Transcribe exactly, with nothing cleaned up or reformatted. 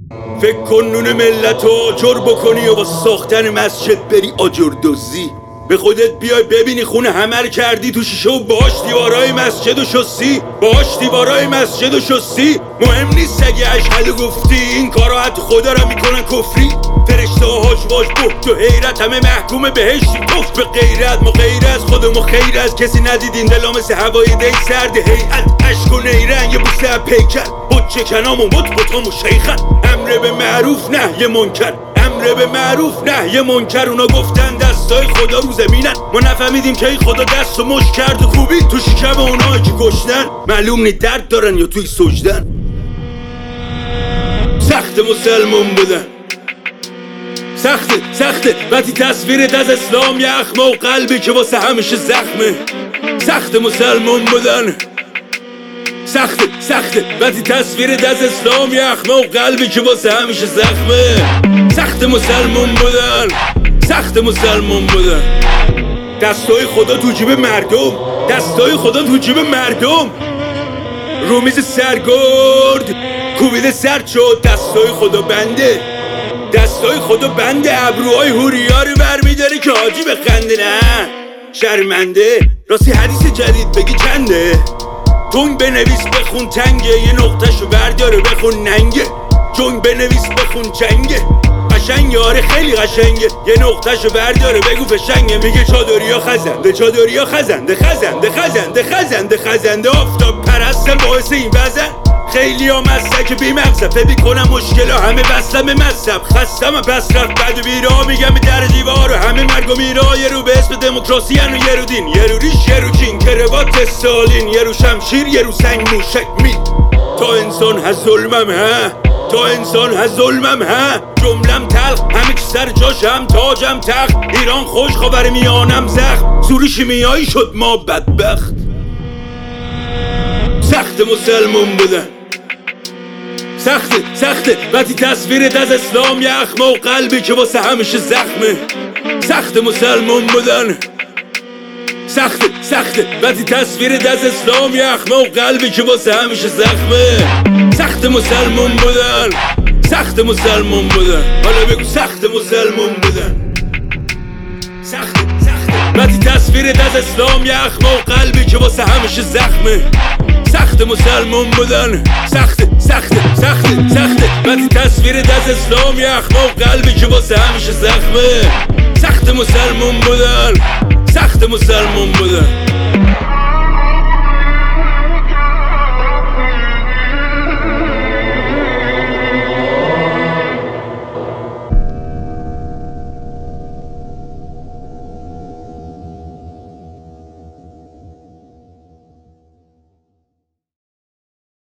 فکر کن نون ملت رو آجر بکنی و با ساختن مسجد بری آجر دزدی. به خودت بیای ببینی خونه همه رو کردی تو شیشه و باش دیوارای مسجد و شستی، باش دیوارای مسجد و شستی. مهم نیست اگه اشهد گفتی، این کارا حتی خدا را میکنن کفری. فرشته ها هاش واش بحت و حیرت، همه محکوم بهشتی توف به غیرت. ما غیر از خودمون خیر از کسی ندیدین، دلا مثل هوای دی سرد هیئت. عشق و نیرنگ یه بوسه از پیکر، حجه کنام و مطبطام و شیخن. امر به معروف نهی منکر، امر به معروف نهی منکر. اونا گفتن دستای خدا رو زمینن، ما نفهمیدیم که ای خدا دست و مش کرد و خوبی تو شکم اونایی که گشتن. معلوم نی درد دارن یا توی سجدن. سخت مسلمون بودن، سخته سخته وقتی تصویرت از اسلام یخمه و قلبی که واسه همیشه زخمه. سخت مسلمون بودن، سخته سخته وقتی تصویرت از اسلام یخمه و قلبی که واسه همیشه زخمه. سخت مسلمون بودن، سخت مسلمون بودن. دستای خدا تو جیب مردم، دستای خدا تو جیب مردم. رومیز سرگرد کوبیده سرد شد، دستای خدا بنده، دستای خدا بنده. ابروهای هوریا رو برمیداری که حاجی بخنده، نه شرمنده. راستی حدیث جدید بگی چنده؟ جنگ بنویس بخون تنگه، یه نقطهشو برداره بخون ننگه. جنگ بنویس بخون جنگه، قشنگه آره خیلی قشنگه. یه نقطهشو برداره بگو فشنگه. میگه چادریا خزنده، چادریا خزنده، خزنده خزنده خزنده خزنده. آفتاب پرستم باعث این وزن. خیلی ها مسلک بی مغزب، فکر کنم مشکل ها همه بستم به مذهب. خستم پس رفت بد و بیرا، میگم به در دیوار و همه مرگ و میرا. یه رو به اسم دموکراسی هن و یه رو دین، یه رو ریش یه رو چین، کروات استالین، یه رو شمشیر یه رو سنگ موشک می. تا انسان هست ظلمم ها، تا انسان هست ظلمم ها. جملم تلخ همه چی سر جاشم، تاجم تخت. ایران خوش خبر میانم زخم، سوری شیمیایی شد ما بدبخت. سخت مسلمون بودن، سخته سخته وقتی تصویرت از اسلام یخمه و قلبی که واسه همیشه زخمه. سخت مسلمون بودن، سخته سخته وقتی تصویرت از اسلام یخمه و قلبی که واسه همیشه زخمه. سخت مسلمون بودن، سخت مسلمون بودن. حالا بگو سخت مسلمون بودن، سخت سخته وقتی تصویرت از اسلام یخمه و قلبی که واسه همیشه زخمه. سخت مسلمون بودن، سخت سخت سخت سخت وقتی تصویرت از اسلام یخمه و قلبی که واسه همیشه زخمه. سخت مسلمون بودن، سخت مسلمون بودن.